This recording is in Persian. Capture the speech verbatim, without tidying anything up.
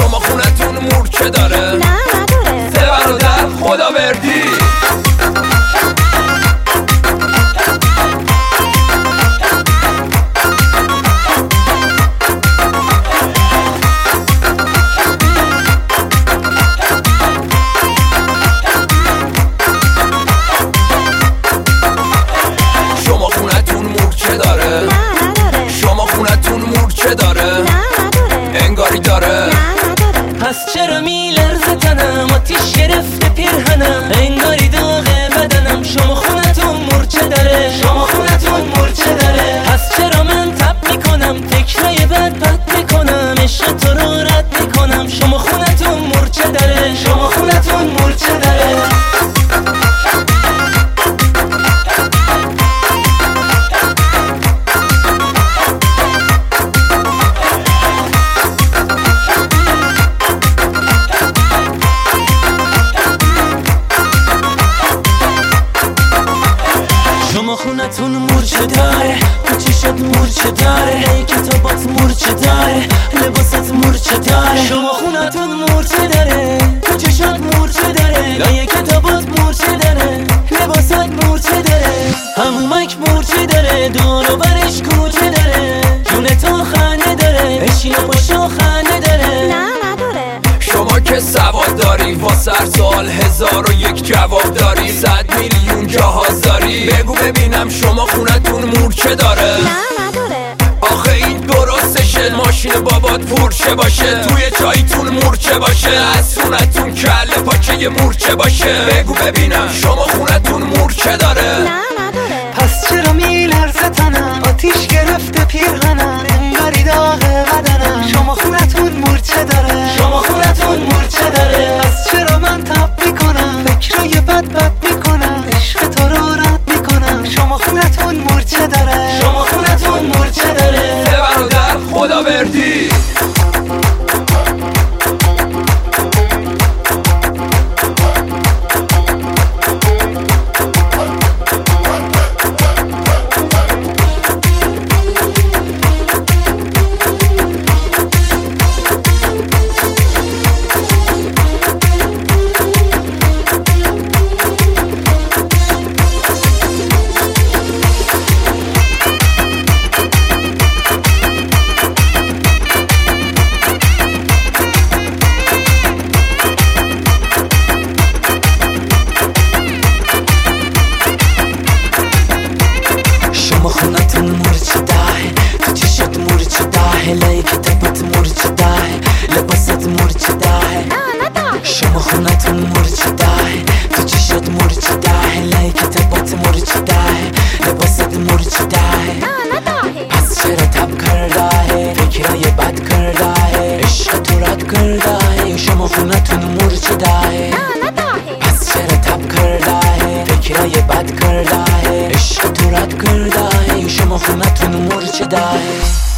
شما خونتون مورچه داره؟ نه نداره. سه برادر خداوردی. شما خونتون مورچه داره؟ نه نداره. شما خونتون مورچه داره؟ نه نداره. انگاری داره؟ نه نداره. پس چرا میلرزه تنم، آتیش گرفته پیرهنم، انگاری داغه بدنم. شما خونتون مورچه داره؟ شما خونتون مورچه داره؟ پس چرا من تب میکنم، فکرای بد بد میکنم، عشق تو رو رد میکنم. شما خونتون مورچه داره؟ شما خونتون مورچه داره؟ شما خونتون مورچه داره، کوچیشت مورچه داره، کتابات مورچه داره، لباست مورچه داره. شما خونتون مورچه داره، کوچیشت مورچه داره، لای کتابات مورچه داره، لباست مورچه داره، همومک مورچه داره، دور و برش کوچه داره، جون تو خنده داره، بشین و پاشو خنده داره. نه نداره. شما که سواد داری، واسه هر سال هزار و یک جواب داری، صد میلیون جهاز داری. بگو ببینم شما خونتون مورچه داره؟ نه نداره. آخه این درستشه، ماشین بابات پورچه باشه، توی چایتون مورچه باشه، از خونتون کله پاچه مورچه باشه. بگو ببینم شما خونتون مورچه داره؟ نه نداره. پس چرا میلرزه تنم، آتیش گرفته پیرهنم، انگاری داغه بدنم. شما خونتون مورچه داره؟ شما خونتون مورچه داره؟ پس چرا من تب میکنم، فکرای بد بد میکنم، عشق تو رو رد میکنم. شما خونتون مورچه داره؟ شما خونتون مورچه داره؟ سه برادر خداوردی. شما خونتون مورچه داره، تو چشات مورچه داره، لای کتابات مورچه داره، لباست مورچه داره. نه نداره. شما خونتون مورچه داره، تو چشات مورچه داره، لای کتابات مورچه داره، لباست مورچه داره. نه نداره. پس چرا تب کرده، فکرای بد کرده، عشق تو رد کرده. شما خونتون مورچه داره؟ نه نداره. پس چرا تب کرده، فکرای بد کرده، عشق تو رد کرده. شما خونتون مورچه داره؟